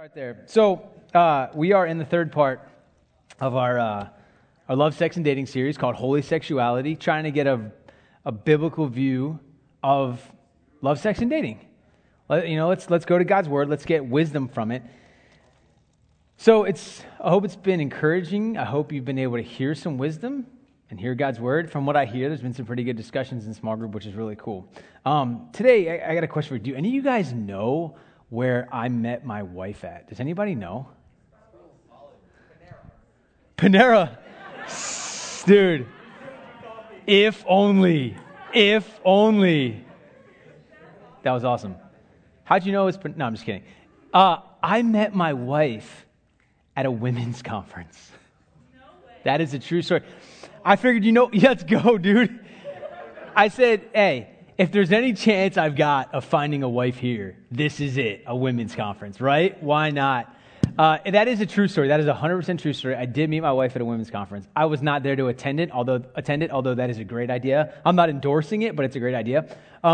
Start there. So we are in the third part of our love, sex, and dating series called Holy Sexuality, trying to get a biblical view of love, sex, and dating. Let's go to God's Word. Let's get wisdom from it. So I hope it's been encouraging. I hope you've been able to hear some wisdom and hear God's Word. From what I hear, there's been some pretty good discussions in small group, which is really cool. Today, I got a question for you. Do any of you guys know where I met my wife at? Does anybody know? Panera. Dude, if only. That was awesome. How'd you know it's... No, I'm just kidding. I met my wife at a women's conference. No way. That is a true story. I figured, let's go, dude. I said, hey, if there's any chance I've got of finding a wife here, this is it, a women's conference, right? Why not? That is a true story. That is a 100% true story. I did meet my wife at a women's conference. I was not there to attend it, although that is a great idea. I'm not endorsing it, but it's a great idea.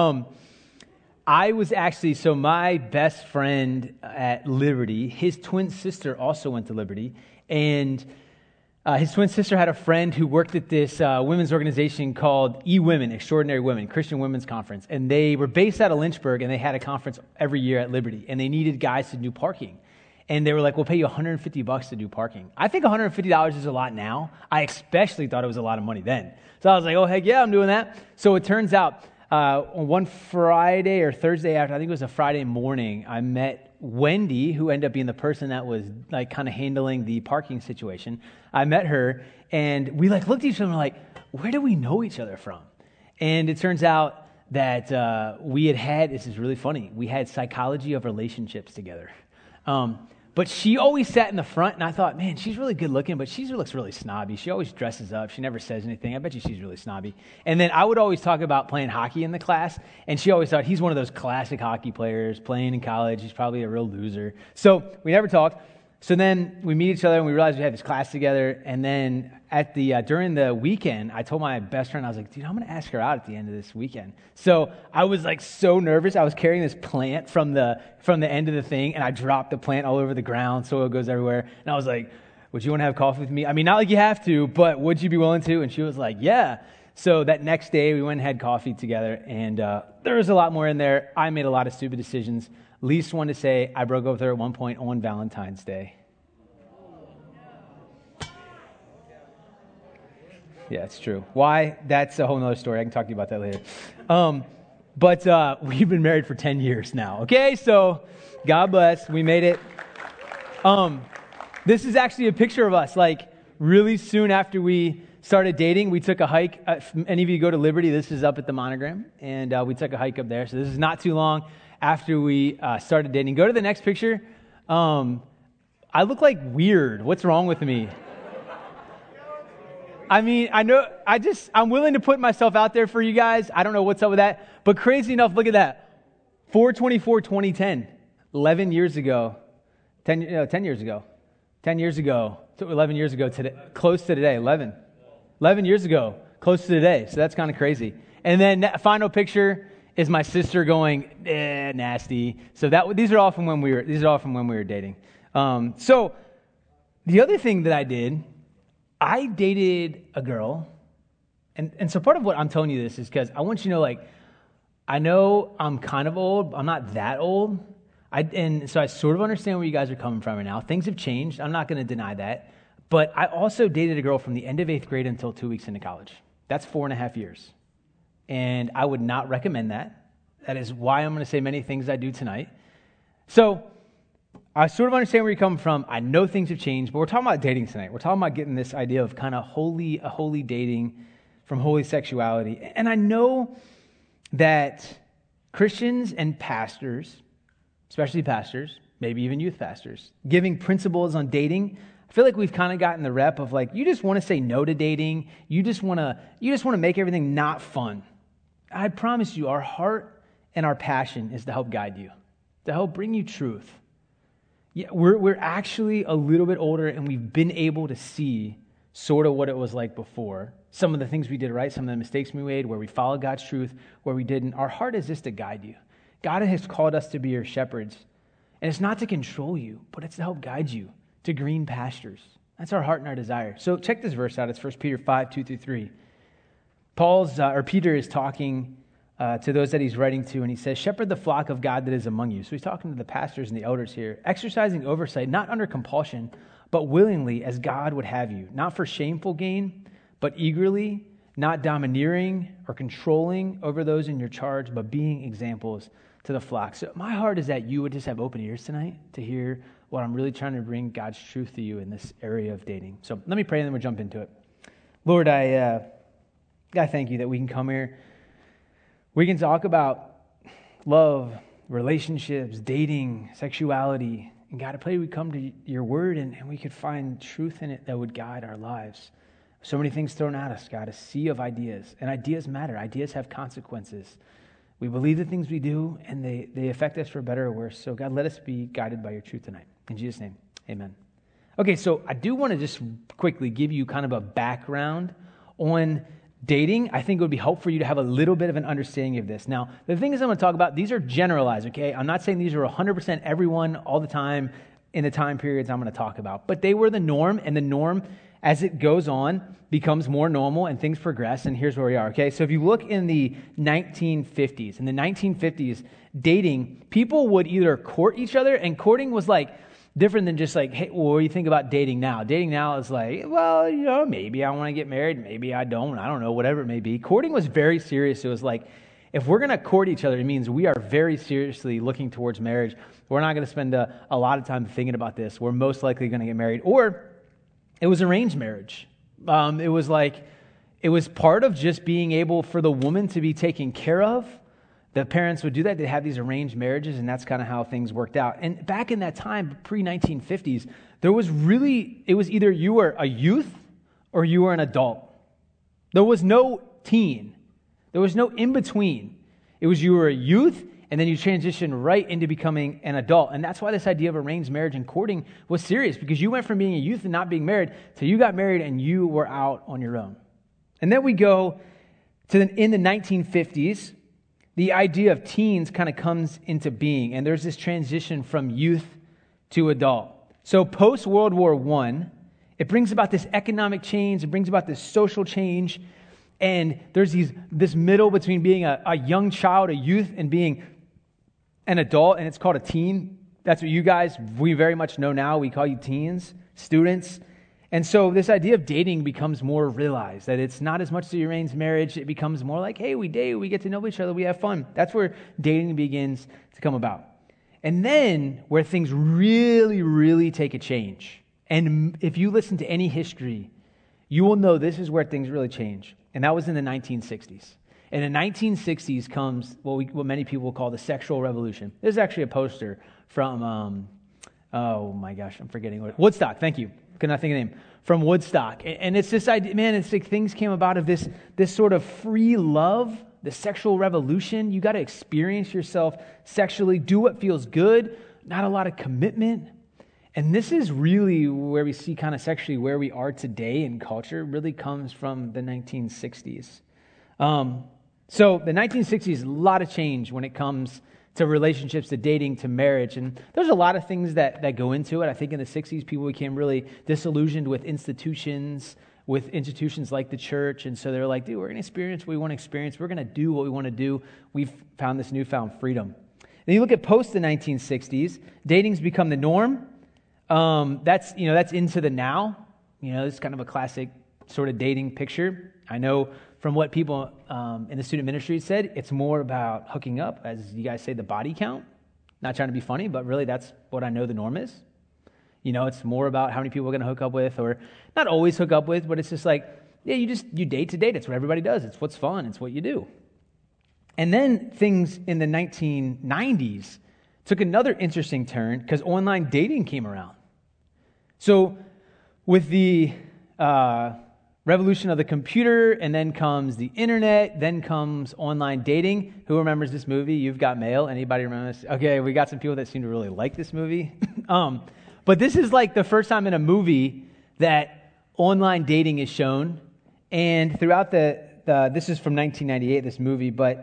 I was actually, my best friend at Liberty, his twin sister also went to Liberty, and his twin sister had a friend who worked at this women's organization called eWomen, Extraordinary Women, Christian Women's Conference. And they were based out of Lynchburg, and they had a conference every year at Liberty. And they needed guys to do parking. And they were like, we'll pay you $150 to do parking. I think $150 is a lot now. I especially thought it was a lot of money then. So I was like, oh, heck yeah, I'm doing that. So it turns out on one Friday or Thursday after, I think it was a Friday morning, I met Wendy, who ended up being the person that was like kind of handling the parking situation. I met her, and we looked at each other and were like, where do we know each other from? And it turns out that we had, this is really funny, we had psychology of relationships together. But she always sat in the front, and I thought, man, she's really good looking, but she looks really snobby. She always dresses up. She never says anything. I bet you she's really snobby. And then I would always talk about playing hockey in the class, and she always thought he's one of those classic hockey players playing in college. He's probably a real loser. So we never talked. So then we meet each other, and we realize we had this class together. And then during the weekend, I told my best friend, I was like, dude, I'm going to ask her out at the end of this weekend. So I was so nervous. I was carrying this plant from the end of the thing, and I dropped the plant all over the ground. Soil goes everywhere. And I was like, would you want to have coffee with me? I mean, not like you have to, but would you be willing to? And she was like, yeah. So that next day, we went and had coffee together, and there was a lot more in there. I made a lot of stupid decisions. Least one to say, I broke up with her at one point on Valentine's Day. Yeah, it's true. Why? That's a whole nother story. I can talk to you about that later. But we've been married for 10 years now. Okay, so God bless. We made it. This is actually a picture of us. Really soon after we started dating, we took a hike. Any of you go to Liberty, this is up at the Monogram. And we took a hike up there. So this is not too long after we started dating. Go to the next picture. I look like weird. What's wrong with me? I mean, I know, I'm willing to put myself out there for you guys. I don't know what's up with that. But crazy enough, look at that. 4/24/2010, 11 years ago. 10 years ago. 10 years ago. 11 years ago today. Close to today. 11 years ago. Close to today. So that's kind of crazy. And then that final picture is my sister going, nasty. So these are all from when we were dating. So the other thing that I dated a girl, and so part of what I'm telling you this is because I want you to know, I know I'm kind of old, but I'm not that old, and so I sort of understand where you guys are coming from right now. Things have changed. I'm not going to deny that, but I also dated a girl from the end of 8th grade until 2 weeks into college. That's 4.5 years, and I would not recommend that. That is why I'm going to say many things I do tonight. So I sort of understand where you're coming from. I know things have changed, but we're talking about dating tonight. We're talking about getting this idea of kind of holy dating from holy sexuality. And I know that Christians and pastors, especially pastors, maybe even youth pastors, giving principles on dating, I feel like we've kind of gotten the rep of you just want to say no to dating. You just want to make everything not fun. I promise you, our heart and our passion is to help guide you, to help bring you truth. Yeah, we're actually a little bit older, and we've been able to see sort of what it was like before. Some of the things we did right, some of the mistakes we made, where we followed God's truth, where we didn't. Our heart is just to guide you. God has called us to be your shepherds. And it's not to control you, but it's to help guide you to green pastures. That's our heart and our desire. So check this verse out. It's 1 Peter 5, 2 through 3. Peter is talking to those that he's writing to, and he says, shepherd the flock of God that is among you. So he's talking to the pastors and the elders here, exercising oversight, not under compulsion, but willingly as God would have you, not for shameful gain, but eagerly, not domineering or controlling over those in your charge, but being examples to the flock. So my heart is that you would just have open ears tonight to hear what I'm really trying to bring God's truth to you in this area of dating. So let me pray and then we'll jump into it. Lord, God, thank you that we can come here. We can talk about love, relationships, dating, sexuality. And God, I pray we come to your word and we could find truth in it that would guide our lives. So many things thrown at us, God, a sea of ideas. And ideas matter. Ideas have consequences. We believe the things we do, and they affect us for better or worse. So God, let us be guided by your truth tonight. In Jesus' name, amen. Okay, so I do want to just quickly give you kind of a background on dating. I think it would be helpful for you to have a little bit of an understanding of this. Now, the things I'm going to talk about, these are generalized, okay? I'm not saying these are 100% everyone all the time in the time periods I'm going to talk about. But they were the norm, and the norm, as it goes on, becomes more normal and things progress, and here's where we are, okay? So if you look in the 1950s, dating, people would either court each other, and courting was like different than just like, hey, well, what do you think about dating now? Dating now is like, well, maybe I want to get married, maybe I don't know, whatever it may be. Courting was very serious. It was like, if we're going to court each other, it means we are very seriously looking towards marriage. We're not going to spend a lot of time thinking about this. We're most likely going to get married. Or it was arranged marriage. It was part of just being able for the woman to be taken care of. The parents would do that. They'd have these arranged marriages, and that's kind of how things worked out. And back in that time, pre-1950s, it was either you were a youth or you were an adult. There was no teen. There was no in-between. It was you were a youth, and then you transitioned right into becoming an adult. And that's why this idea of arranged marriage and courting was serious, because you went from being a youth and not being married to you got married and you were out on your own. And then we go to in the 1950s, the idea of teens kind of comes into being, and there's this transition from youth to adult. So post-World War I, it brings about this economic change, it brings about this social change, and there's this middle between being a young child, a youth, and being an adult, and it's called a teen. That's what we very much know now. We call you teens, students. And so this idea of dating becomes more realized, that it's not as much the arranged marriage. It becomes more like, hey, we date, we get to know each other, we have fun. That's where dating begins to come about. And then where things really, really take a change. And if you listen to any history, you will know this is where things really change. And that was in the 1960s. In the 1960s comes what many people call the sexual revolution. There's actually a poster from, oh my gosh, I'm forgetting what, Woodstock, thank you. Could not think of the name. From Woodstock. And it's this idea, man, it's like things came about of this sort of free love, the sexual revolution. You got to experience yourself sexually, do what feels good, not a lot of commitment. And this is really where we see kind of sexually where we are today in culture, really comes from the 1960s. So the 1960s, a lot of change when it comes to relationships, to dating, to marriage. And there's a lot of things that go into it. I think in the 60s, people became really disillusioned with institutions like the church. And so they're like, dude, we're going to experience what we want to experience. We're going to do what we want to do. We've found this newfound freedom. Then you look at post the 1960s, dating's become the norm. That's into the now. It's kind of a classic sort of dating picture. I know from what people in the student ministry said, it's more about hooking up, as you guys say, the body count. Not trying to be funny, but really that's what I know the norm is. It's more about how many people we're going to hook up with, or not always hook up with, but it's just like, yeah, you date to date. It's what everybody does. It's what's fun. It's what you do. And then things in the 1990s took another interesting turn because online dating came around. So with the revolution of the computer, and then comes the internet, then comes online dating. Who remembers this movie? You've Got Mail. Anybody remember this? Okay, we got some people that seem to really like this movie. But this is like the first time in a movie that online dating is shown. And throughout this is from 1998, this movie, but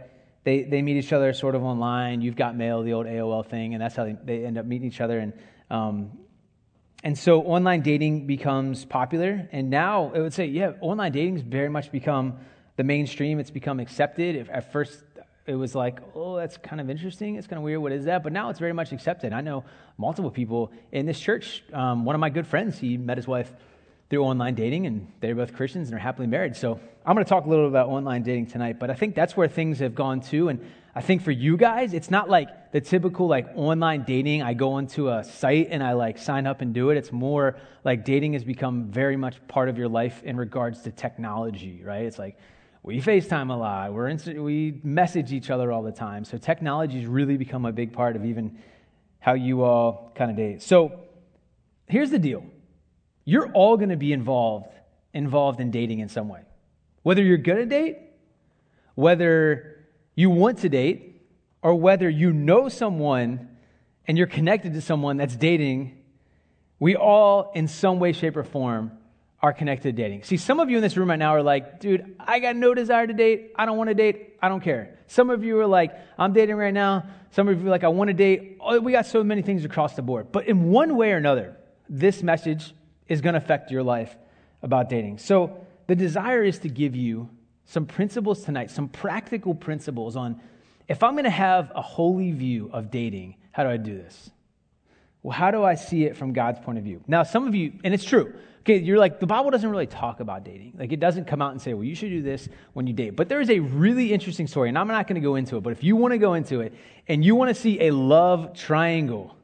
they meet each other sort of online. You've Got Mail, the old AOL thing, and that's how they end up meeting each other. And so online dating becomes popular. And now I would say, online dating has very much become the mainstream. It's become accepted. At first, it was like, oh, that's kind of interesting. It's kind of weird. What is that? But now it's very much accepted. I know multiple people in this church. One of my good friends, he met his wife through online dating, and they're both Christians and are happily married. So I'm going to talk a little about online dating tonight, but I think that's where things have gone to. And I think for you guys, it's not like the typical like online dating. I go onto a site and I like sign up and do it. It's more like dating has become very much part of your life in regards to technology, right? It's like we FaceTime a lot. We message each other all the time. So technology has really become a big part of even how you all kind of date. So here's the deal. You're all going to be involved in dating in some way. Whether you're going to date, whether you want to date, or whether you know someone and you're connected to someone that's dating, we all, in some way, shape, or form, are connected to dating. See, some of you in this room right now are like, dude, I got no desire to date. I don't want to date. I don't care. Some of you are like, I'm dating right now. Some of you are like, I want to date. Oh, we got so many things across the board. But in one way or another, this message is going to affect your life about dating. So the desire is to give you some principles tonight, some practical principles on if I'm going to have a holy view of dating, how do I do this? Well, how do I see it from God's point of view? Now, some of you, and it's true, okay, you're like, the Bible doesn't really talk about dating. Like, it doesn't come out and say, well, you should do this when you date. But there is a really interesting story, and I'm not going to go into it, but if you want to go into it, and you want to see a love triangle,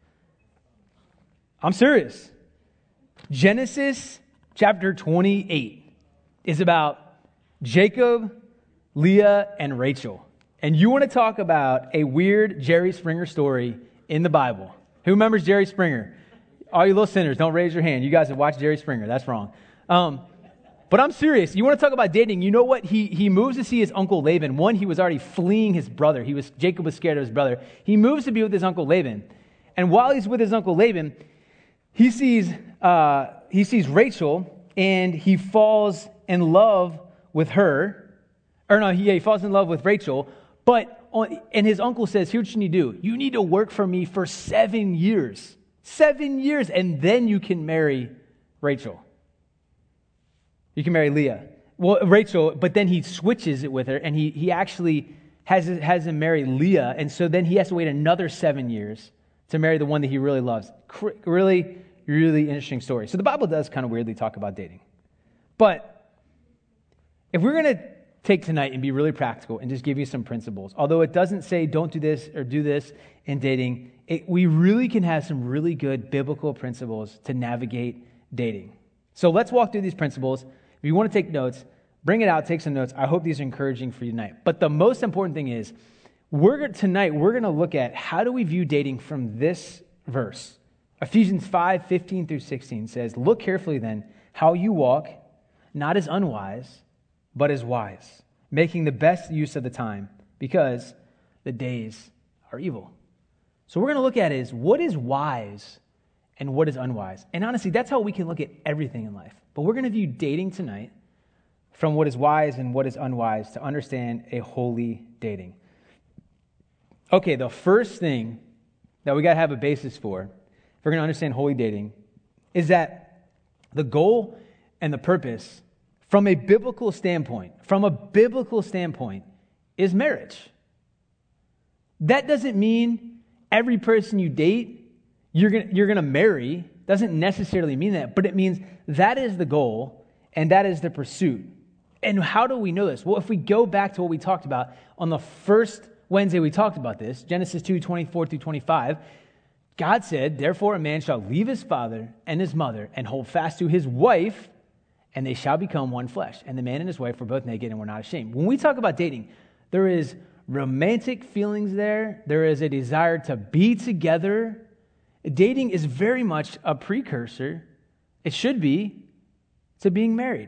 I'm serious. Genesis chapter 28 is about Jacob, Leah, and Rachel. And you want to talk about a weird Jerry Springer story in the Bible. Who remembers Jerry Springer? All you little sinners, don't raise your hand. You guys have watched Jerry Springer. That's wrong. But I'm serious. You want to talk about dating? You know what? He moves to see his uncle Laban. One, he was already fleeing his brother. Jacob was scared of his brother. He moves to be with his uncle Laban. And while he's with his uncle Laban, he sees Rachel, and he falls in love with her. Or no, he falls in love with Rachel. And his uncle says, here's what you need to do. You need to work for me for 7 years. 7 years, and then you can marry Rachel. You can marry Leah. Well, Rachel, but then he switches it with her, and he actually has him marry Leah, and so then he has to wait another 7 years to marry the one that he really loves. Really, really interesting story. So the Bible does kind of weirdly talk about dating. But if we're going to take tonight and be really practical and just give you some principles, although it doesn't say don't do this or do this in dating, we really can have some really good biblical principles to navigate dating. So let's walk through these principles. If you want to take notes, bring it out, take some notes. I hope these are encouraging for you tonight. But the most important thing is, tonight we're going to look at how do we view dating from this verse. Ephesians 5:15 through 16 says, look carefully then how you walk, not as unwise, but as wise, making the best use of the time, because the days are evil. So we're going to look at is what is wise and what is unwise. And honestly, that's how we can look at everything in life. But we're going to view dating tonight from what is wise and what is unwise to understand a holy dating. Okay, the first thing that we got to have a basis for, if we're going to understand holy dating, is that the goal and the purpose from a biblical standpoint, is marriage. That doesn't mean every person you date, you're going to marry. Doesn't necessarily mean that, but it means that is the goal and that is the pursuit. And how do we know this? Well, if we go back to what we talked about on the first Wednesday we talked about this, Genesis 2:24 through 25, God said, therefore a man shall leave his father and his mother and hold fast to his wife, and they shall become one flesh. And the man and his wife were both naked and were not ashamed. When we talk about dating, there is romantic feelings there. There is a desire to be together. Dating is very much a precursor, it should be, to being married.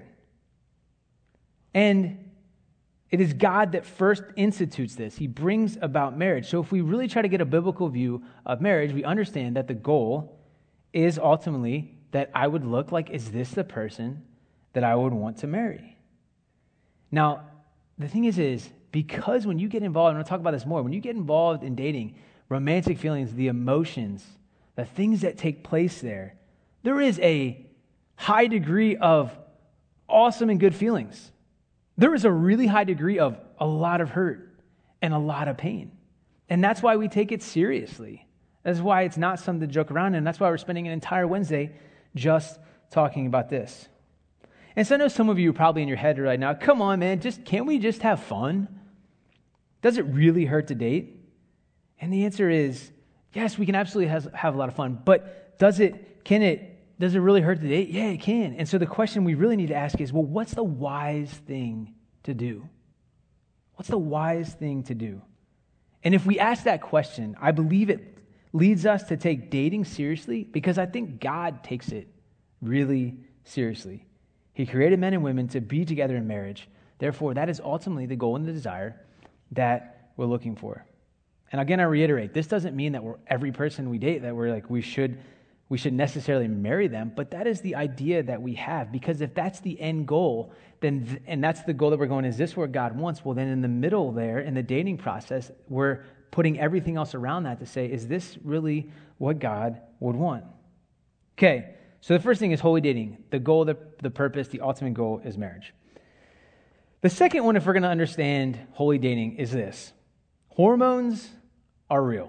And it is God that first institutes this. He brings about marriage. So if we really try to get a biblical view of marriage, we understand that the goal is ultimately that I would look like, is this the person that I would want to marry? Now, the thing is because when you get involved, and I'll talk about this more, when you get involved in dating, romantic feelings, the emotions, the things that take place there is a high degree of awesome and good feelings. There is a really high degree of a lot of hurt and a lot of pain. And that's why we take it seriously. That's why it's not something to joke around in. And that's why we're spending an entire Wednesday just talking about this. And so I know some of you are probably in your head right now, come on, man, can't we just have fun? Does it really hurt to date? And the answer is, yes, we can absolutely have a lot of fun. But does it really hurt to date? Yeah, it can. And so the question we really need to ask is, well, what's the wise thing to do? What's the wise thing to do? And if we ask that question, I believe it leads us to take dating seriously, because I think God takes it really seriously. He created men and women to be together in marriage. Therefore, that is ultimately the goal and the desire that we're looking for. And again, I reiterate, this doesn't mean that every person we date, that we're like, we should necessarily marry them, but that is the idea that we have. Because if that's the end goal, then and that's the goal that we're going, is this what God wants? Well, then in the middle there, in the dating process, we're putting everything else around that to say, is this really what God would want? Okay, so the first thing is holy dating. The goal, the purpose, the ultimate goal is marriage. The second one, if we're going to understand holy dating, is this: hormones are real.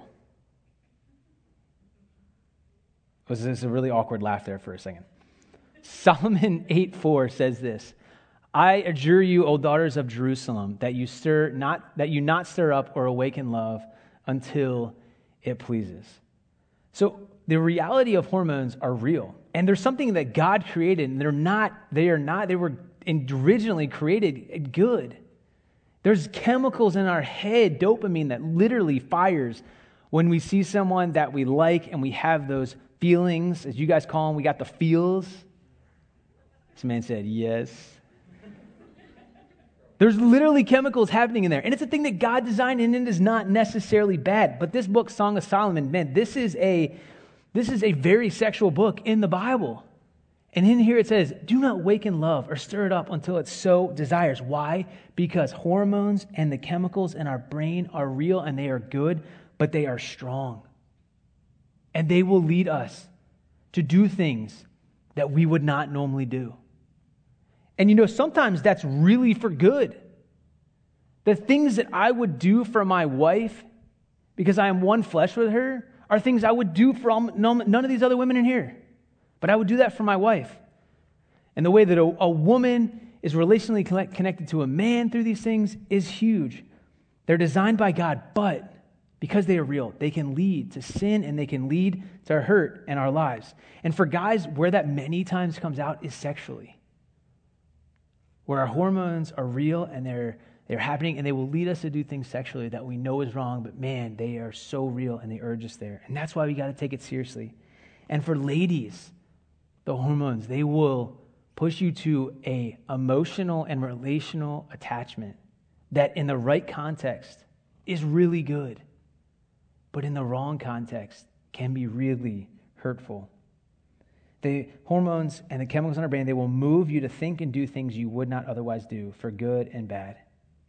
Was this a really awkward laugh there for a second? Solomon 8:4 says this: I adjure you, O daughters of Jerusalem, that you not stir up or awaken love until it pleases. So the reality of hormones are real, and there's something that God created, and they were originally created good. There's chemicals in our head, dopamine, that literally fires when we see someone that we like, and we have those feelings, as you guys call them. We got the feels. This man said, yes. There's literally chemicals happening in there. And it's a thing that God designed, and it is not necessarily bad. But this book, Song of Solomon, man, this is a very sexual book in the Bible. And in here it says, do not waken love or stir it up until it so desires. Why? Because hormones and the chemicals in our brain are real, and they are good, but they are strong. And they will lead us to do things that we would not normally do. And sometimes that's really for good. The things that I would do for my wife, because I am one flesh with her, are things I would do for none of these other women in here. But I would do that for my wife. And the way that a woman is relationally connected to a man through these things is huge. They're designed by God, but because they are real, they can lead to sin, and they can lead to hurt in our lives. And for guys, where that many times comes out is sexually, where our hormones are real, and they're happening, and they will lead us to do things sexually that we know is wrong, but man, they are so real, and they urge us there. And that's why we got to take it seriously. And for ladies, the hormones, they will push you to a emotional and relational attachment that in the right context is really good, but in the wrong context can be really hurtful. The hormones and the chemicals in our brain, they will move you to think and do things you would not otherwise do, for good and bad.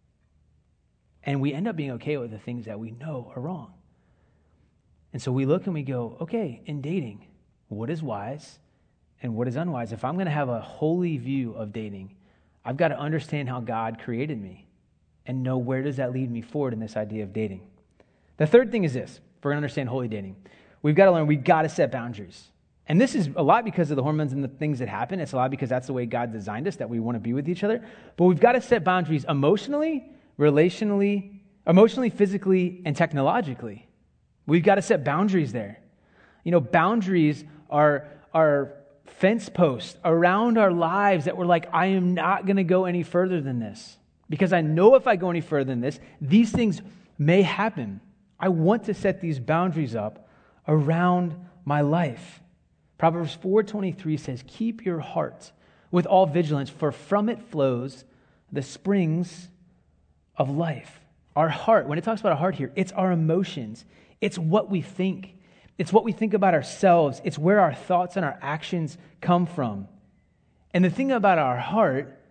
And we end up being okay with the things that we know are wrong. And so we look and we go, okay, in dating, what is wise and what is unwise? If I'm going to have a holy view of dating, I've got to understand how God created me and know where does that lead me forward in this idea of dating. The third thing is this: if we're going to understand holy dating, we've got to learn, we've got to set boundaries. And this is a lot because of the hormones and the things that happen. It's a lot because that's the way God designed us, that we want to be with each other. But we've got to set boundaries emotionally, relationally, physically, and technologically. We've got to set boundaries there. Boundaries are fence posts around our lives that we're like, I am not going to go any further than this. Because I know if I go any further than this, these things may happen. I want to set these boundaries up around my life. Proverbs 4:23 says, keep your heart with all vigilance, for from it flows the springs of life. Our heart, when it talks about our heart here, it's our emotions. It's what we think. It's what we think about ourselves. It's where our thoughts and our actions come from. And the thing about our heart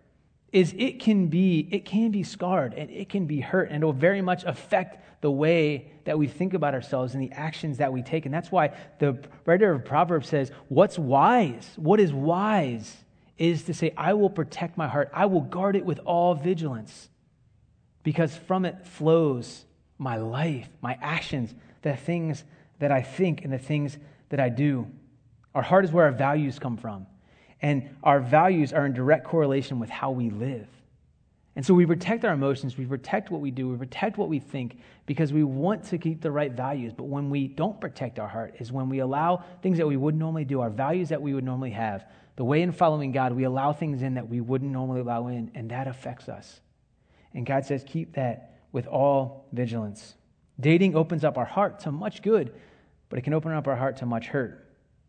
is it can be scarred and it can be hurt, and it will very much affect the way that we think about ourselves and the actions that we take. And that's why the writer of Proverbs says, what's wise, what is wise is to say, I will protect my heart. I will guard it with all vigilance, because from it flows my life, my actions, the things that I think and the things that I do. Our heart is where our values come from. And our values are in direct correlation with how we live. And so we protect our emotions, we protect what we do, we protect what we think, because we want to keep the right values. But when we don't protect our heart is when we allow things that we wouldn't normally do, our values that we would normally have. The way in following God, we allow things in that we wouldn't normally allow in, and that affects us. And God says, keep that with all vigilance. Dating opens up our heart to much good, but it can open up our heart to much hurt.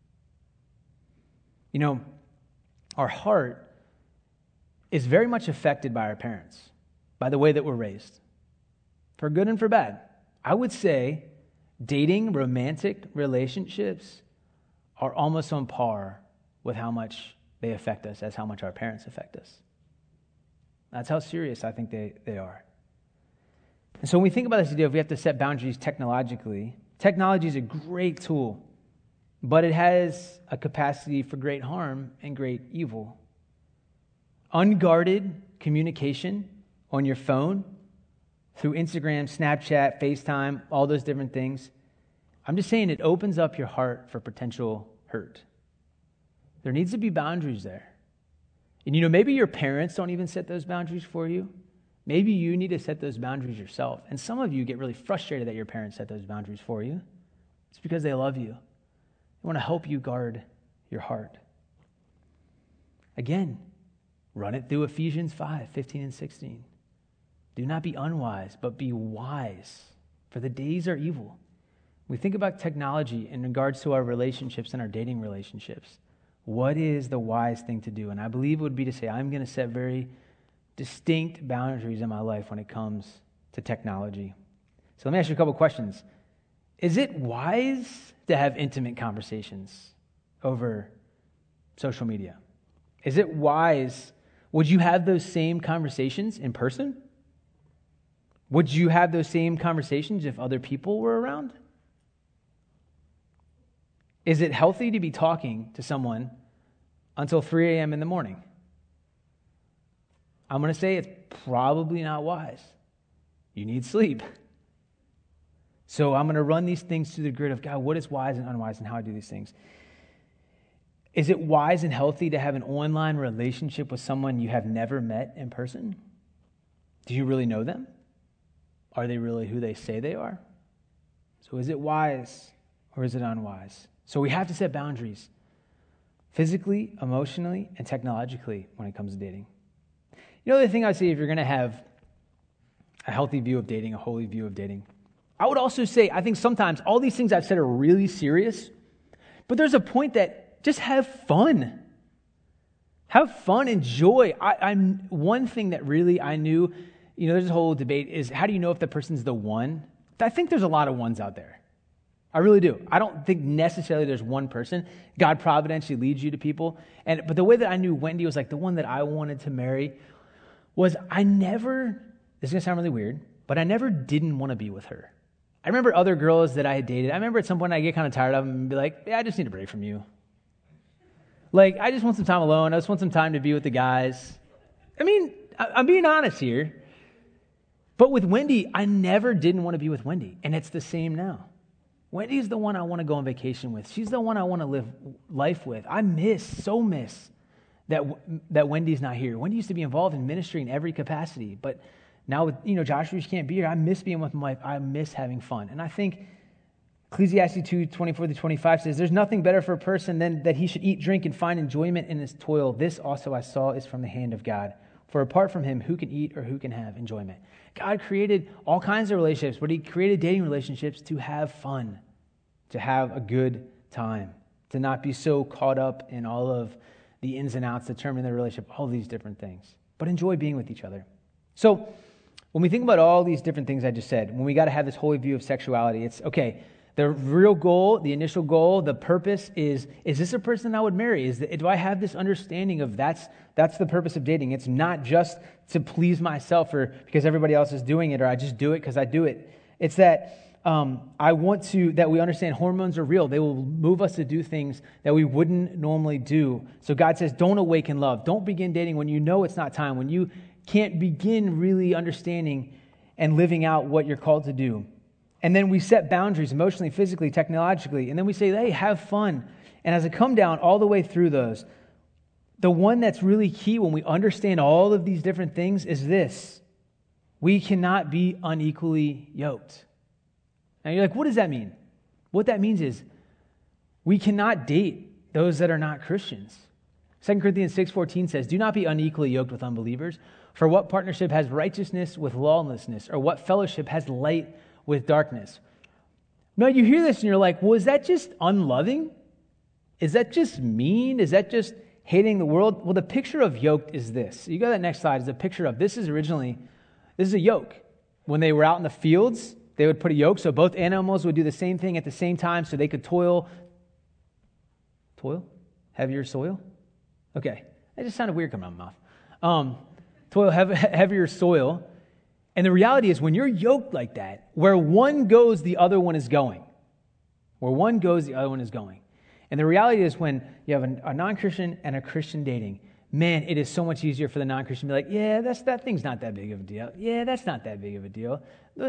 You know, our heart is very much affected by our parents, by the way that we're raised, for good and for bad. I would say dating, romantic relationships are almost on par with how much they affect us as how much our parents affect us. That's how serious I think they are. And so when we think about this idea of we have to set boundaries technologically, technology is a great tool, but it has a capacity for great harm and great evil. Unguarded communication on your phone through Instagram, Snapchat, FaceTime, all those different things. I'm just saying it opens up your heart for potential hurt. There needs to be boundaries there. And you know, maybe your parents don't even set those boundaries for you. Maybe you need to set those boundaries yourself. And some of you get really frustrated that your parents set those boundaries for you. It's because they love you. They want to help you guard your heart. Again, run it through Ephesians 5:15 and 16. Do not be unwise, but be wise, for the days are evil. We think about technology in regards to our relationships and our dating relationships. What is the wise thing to do? And I believe it would be to say, I'm going to set very distinct boundaries in my life when it comes to technology. So let me ask you a couple questions. Is it wise to have intimate conversations over social media? Is it wise? Would you have those same conversations in person? Would you have those same conversations if other people were around? Is it healthy to be talking to someone until 3 a.m. in the morning? I'm going to say it's probably not wise. You need sleep. So I'm going to run these things through the grid of, God, what is wise and unwise and how I do these things? Is it wise and healthy to have an online relationship with someone you have never met in person? Do you really know them? Are they really who they say they are? So is it wise or is it unwise? So we have to set boundaries physically, emotionally, and technologically when it comes to dating. You know, the thing I say, if you're going to have a healthy view of dating, a holy view of dating, I would also say, I think sometimes all these things I've said are really serious, but there's a point that just have fun. Have fun, enjoy. I'm one thing that really I knew, you know, there's a whole debate is how do you know if the person's the one? I think there's a lot of ones out there. I really do. I don't think necessarily there's one person. God providentially leads you to people. But the way that I knew Wendy was like the one that I wanted to marry was this is going to sound really weird, but I never didn't want to be with her. I remember other girls that I had dated. I remember at some point I get kind of tired of them and be like, yeah, I just need a break from you. Like, I just want some time alone. I just want some time to be with the guys. I mean, I'm being honest here. But with Wendy, I never didn't want to be with Wendy. And it's the same now. Wendy's the one I want to go on vacation with. She's the one I want to live life with. I miss that Wendy's not here. Wendy used to be involved in ministry in every capacity. But now with, Joshua can't be here. I miss being with my wife. I miss having fun. And I think Ecclesiastes 2:24-25 says, there's nothing better for a person than that he should eat, drink, and find enjoyment in his toil. This also I saw is from the hand of God. For apart from him, who can eat or who can have enjoyment? God created all kinds of relationships, but he created dating relationships to have fun, to have a good time, to not be so caught up in all of the ins and outs that determine the relationship, all these different things, but enjoy being with each other. So when we think about all these different things I just said, when we got to have this holy view of sexuality, it's, okay, The real goal, the initial goal, the purpose is this a person I would marry? Do I have this understanding of that's the purpose of dating? It's not just to please myself or because everybody else is doing it, or I just do it because I do it. It's that that we understand hormones are real. They will move us to do things that we wouldn't normally do. So God says, don't awaken love. Don't begin dating when you know it's not time, when you can't begin really understanding and living out what you're called to do. And then we set boundaries emotionally, physically, technologically. And then we say, hey, have fun. And as I come down all the way through those, the one that's really key when we understand all of these different things is this: we cannot be unequally yoked. Now you're like, what does that mean? What that means is we cannot date those that are not Christians. 2 Corinthians 6:14 says, do not be unequally yoked with unbelievers. For what partnership has righteousness with lawlessness? Or what fellowship has light with darkness? Now you hear this and you're like, well, is that just unloving? Is that just mean? Is that just hating the world? Well, the picture of yoked is this. You go to that next slide. Is a picture of, this is a yoke. When they were out in the fields, they would put a yoke, so both animals would do the same thing at the same time so they could toil? Heavier soil? Okay. That just sounded weird coming out of my mouth. Toil heavier soil. And the reality is when you're yoked like that, where one goes, the other one is going. Where one goes, the other one is going. And the reality is when you have a non-Christian and a Christian dating, man, it is so much easier for the non-Christian to be like, yeah, that thing's not that big of a deal. Yeah, that's not that big of a deal.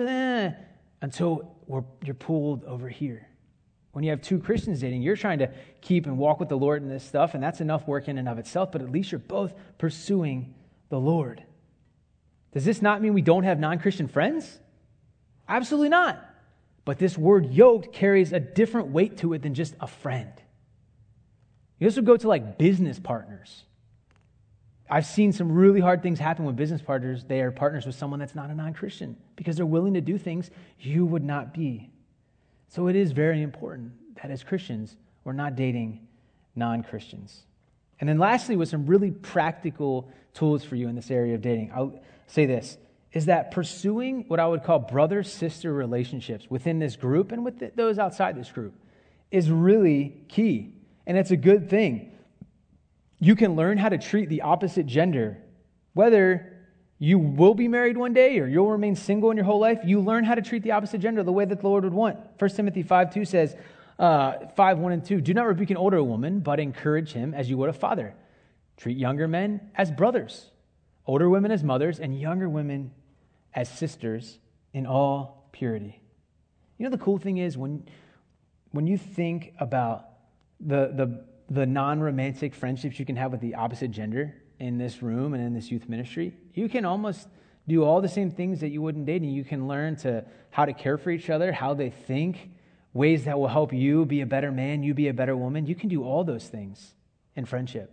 Until you're pulled over here. When you have two Christians dating, you're trying to keep and walk with the Lord in this stuff, and that's enough work in and of itself, but at least you're both pursuing the Lord. Does this not mean we don't have non-Christian friends? Absolutely not. But this word yoked carries a different weight to it than just a friend. You also go to like business partners. I've seen some really hard things happen with business partners. They are partners with someone that's not a non-Christian because they're willing to do things you would not be. So it is very important that as Christians, we're not dating non-Christians. And then lastly, with some really practical tools for you in this area of dating, I'll say this, is that pursuing what I would call brother-sister relationships within this group and with those outside this group is really key. And it's a good thing. You can learn how to treat the opposite gender. Whether you will be married one day or you'll remain single in your whole life, you learn how to treat the opposite gender the way that the Lord would want. 1 Timothy 5:2 says, 5:1-2, do not rebuke an older woman, but encourage him as you would a father. Treat younger men as brothers, older women as mothers, and younger women as sisters in all purity. You know the cool thing is when you think about the non-romantic friendships you can have with the opposite gender in this room and in this youth ministry, you can almost do all the same things that you would in dating. You can learn how to care for each other, how they think, ways that will help you be a better man, you be a better woman. You can do all those things in friendship.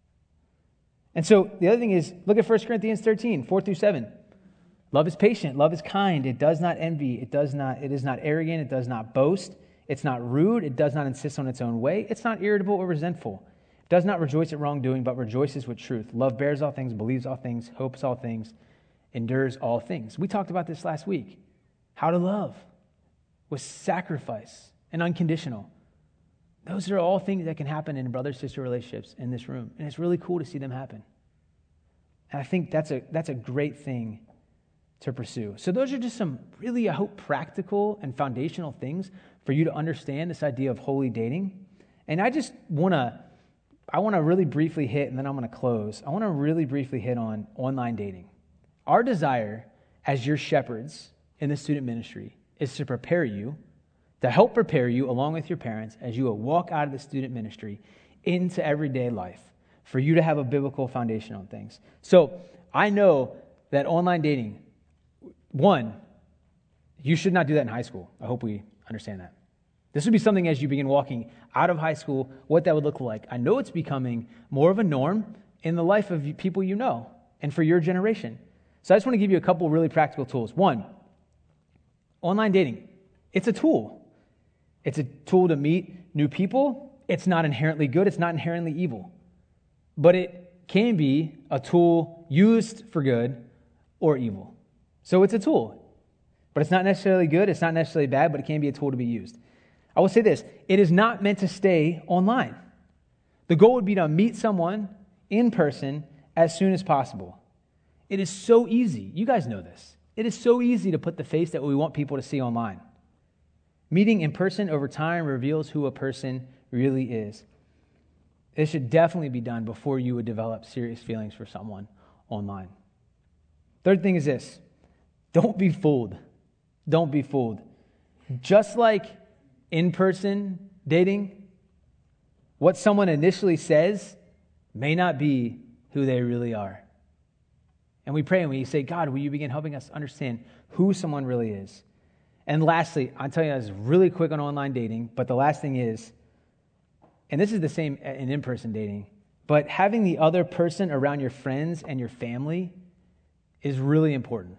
And so the other thing is, look at 1 Corinthians 13, 4-7. Love is patient, love is kind, it does not envy, it is not arrogant, it does not boast, it's not rude, it does not insist on its own way, it's not irritable or resentful. It does not rejoice at wrongdoing, but rejoices with truth. Love bears all things, believes all things, hopes all things, endures all things. We talked about this last week. How to love with sacrifice and unconditional. Those are all things that can happen in brother-sister relationships in this room. And it's really cool to see them happen. And I think that's a great thing to pursue. So those are just some really, I hope, practical and foundational things for you to understand this idea of holy dating. And I want to really briefly hit, and then I'm going to close. I want to really briefly hit on online dating. Our desire as your shepherds in the student ministry is to prepare you, to help prepare you along with your parents as you will walk out of the student ministry into everyday life, for you to have a biblical foundation on things. So I know that online dating, one, you should not do that in high school. I hope we understand that. This would be something as you begin walking out of high school, what that would look like. I know it's becoming more of a norm in the life of people you know and for your generation. So I just want to give you a couple really practical tools. One, online dating. It's a tool. It's a tool to meet new people. It's not inherently good. It's not inherently evil. But it can be a tool used for good or evil. So it's a tool. But it's not necessarily good. It's not necessarily bad, but it can be a tool to be used. I will say this, it is not meant to stay online. The goal would be to meet someone in person as soon as possible. It is so easy. You guys know this. It is so easy to put the face that we want people to see online. Meeting in person over time reveals who a person really is. This should definitely be done before you would develop serious feelings for someone online. Third thing is this. Don't be fooled. Don't be fooled. Just like in-person dating, what someone initially says may not be who they really are. And we pray and we say, God, will you begin helping us understand who someone really is? And lastly, I'll tell you this really quick on online dating, but the last thing is, and this is the same in in-person dating, but having the other person around your friends and your family is really important.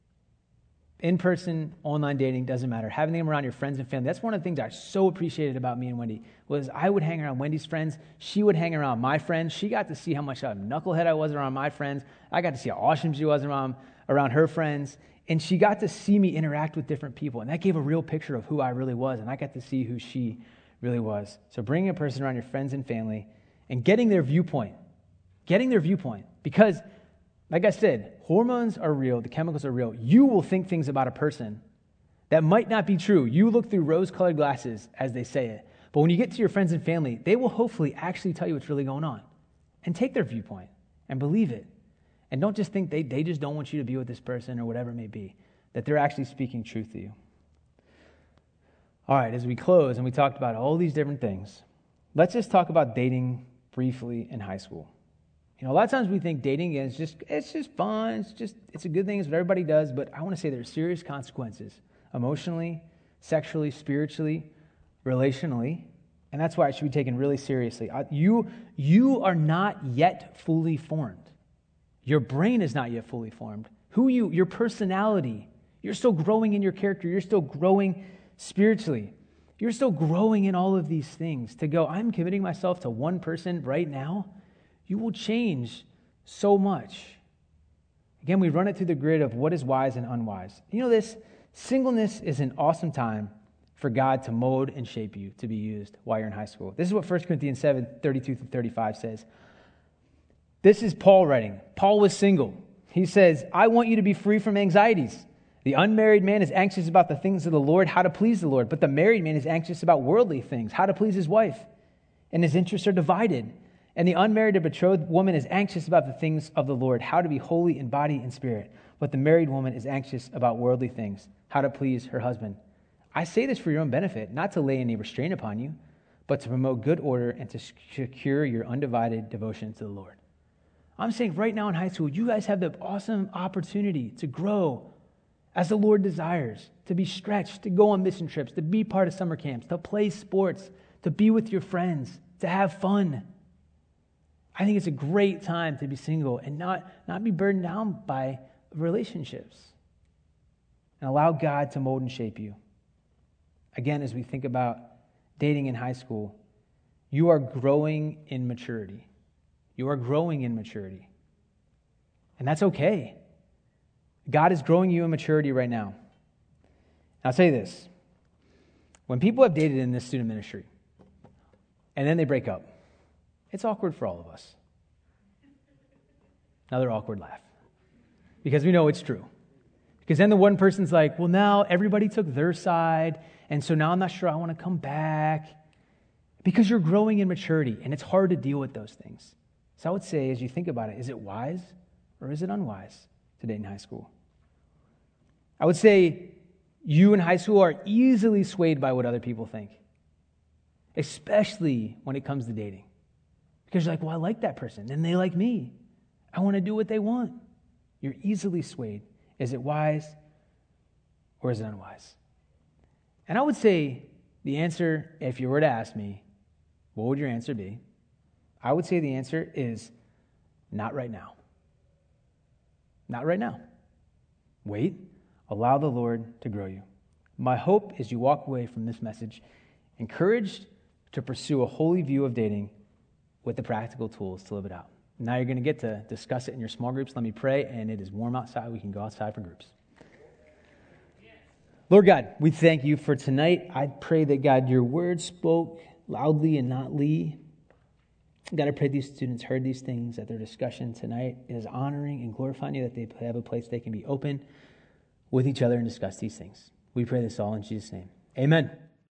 In-person, online dating, doesn't matter. Having them around your friends and family. That's one of the things I so appreciated about me and Wendy, was I would hang around Wendy's friends. She would hang around my friends. She got to see how much of a knucklehead I was around my friends. I got to see how awesome she was around her friends. And she got to see me interact with different people. And that gave a real picture of who I really was. And I got to see who she really was. So bringing a person around your friends and family and getting their viewpoint. Because, like I said, hormones are real, the chemicals are real. You will think things about a person that might not be true. You look through rose-colored glasses, as they say it. But when you get to your friends and family, they will hopefully actually tell you what's really going on. And take their viewpoint and believe it. And don't just think they just don't want you to be with this person or whatever it may be, that they're actually speaking truth to you. All right, as we close and we talked about all these different things, let's just talk about dating briefly in high school. You know, a lot of times we think dating is just fun. It's a good thing. It's what everybody does. But I want to say there's serious consequences emotionally, sexually, spiritually, relationally. And that's why it should be taken really seriously. You are not yet fully formed. Your brain is not yet fully formed. Your personality, you're still growing in your character. You're still growing spiritually. You're still growing in all of these things. To go, I'm committing myself to one person right now, you will change so much. Again, we run it through the grid of what is wise and unwise. You know this? Singleness is an awesome time for God to mold and shape you to be used while you're in high school. This is what 1 Corinthians 7, 32 through 35 says. This is Paul writing. Paul was single. He says, I want you to be free from anxieties. The unmarried man is anxious about the things of the Lord, how to please the Lord. But the married man is anxious about worldly things, how to please his wife. And his interests are divided. And the unmarried or betrothed woman is anxious about the things of the Lord, how to be holy in body and spirit. But the married woman is anxious about worldly things, how to please her husband. I say this for your own benefit, not to lay any restraint upon you, but to promote good order and to secure your undivided devotion to the Lord. I'm saying right now in high school, you guys have the awesome opportunity to grow as the Lord desires, to be stretched, to go on mission trips, to be part of summer camps, to play sports, to be with your friends, to have fun. I think it's a great time to be single and not be burdened down by relationships. And allow God to mold and shape you. Again, as we think about dating in high school, you are growing in maturity. You are growing in maturity. And that's okay. God is growing you in maturity right now. And I'll say this. When people have dated in this student ministry, and then they break up, it's awkward for all of us. Another awkward laugh. Because we know it's true. Because then the one person's like, well, now everybody took their side, and so now I'm not sure I want to come back. Because you're growing in maturity, and it's hard to deal with those things. So I would say, as you think about it, is it wise or is it unwise to date in high school? I would say you in high school are easily swayed by what other people think, especially when it comes to dating. Because you're like, well, I like that person, and they like me. I want to do what they want. You're easily swayed. Is it wise or is it unwise? And I would say the answer, if you were to ask me, what would your answer be? I would say the answer is not right now. Not right now. Wait. Allow the Lord to grow you. My hope is you walk away from this message encouraged to pursue a holy view of dating with the practical tools to live it out. Now you're going to get to discuss it in your small groups. Let me pray, and it is warm outside. We can go outside for groups. Lord God, we thank you for tonight. I pray that, God, your word spoke loudly and not Lee. God, I pray these students heard these things, that their discussion tonight is honoring and glorifying you, that they have a place they can be open with each other and discuss these things. We pray this all in Jesus' name. Amen.